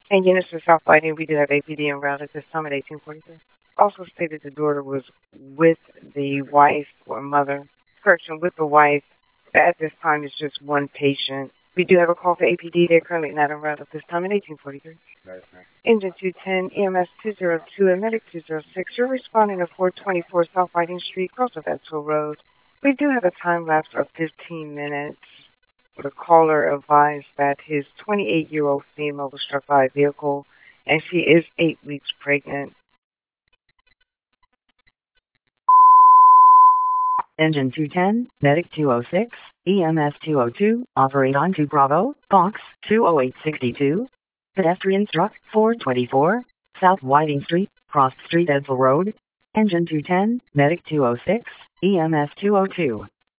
And units for South Lighting, we do have APD en route at this time at 1843. Also stated the daughter was with the wife or mother, correction, with the wife. At this time, it's just one patient. We do have a call for APD. They're currently not en route at this time at 1843. Engine 210, EMS 202, and Medic 206. You're responding to 424 South Lighting Street, cross of Edsville Road. We do have a time lapse of 15 minutes. The caller advised that his 28-year-old female was struck by a vehicle, and she is 8 weeks pregnant. Engine 210, Medic 206, EMS 202, operate on to Bravo, Fox 20862. Pedestrian struck 424, South Whiting Street, Cross Street, Edsville Road. Engine 210, Medic 206, EMS 202.